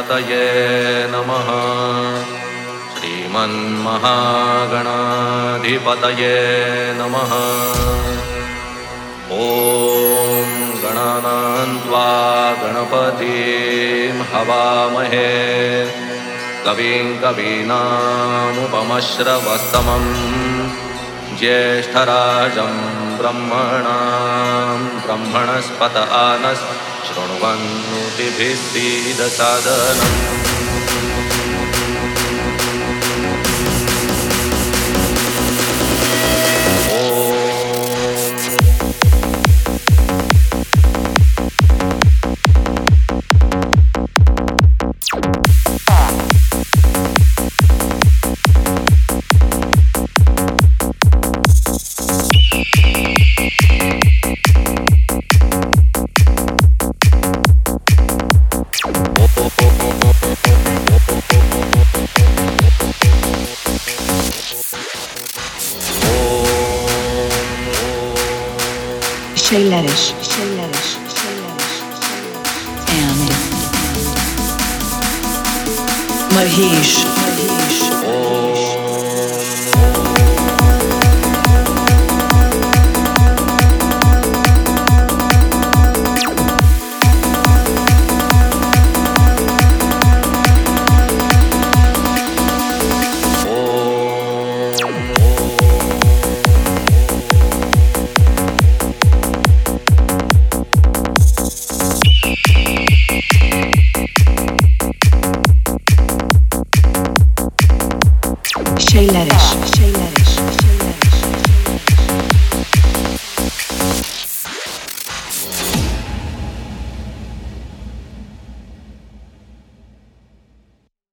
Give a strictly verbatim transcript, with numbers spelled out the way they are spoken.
गणपतये नमः। श्रीमन्महागणाधिपतये नमः। ॐ गणानां त्वा गणपतिं हवामहे कविं कवीनामुपमश्रवस्तमं ज्येष्ठराजं ब्रह्मणां ब्रह्मणस्पत आनः शृण्वन्नोतिभिः सीदसादनम्। Şeyleriş, şeyleriş, şeyleriş, yani Mahiş, Mahiş.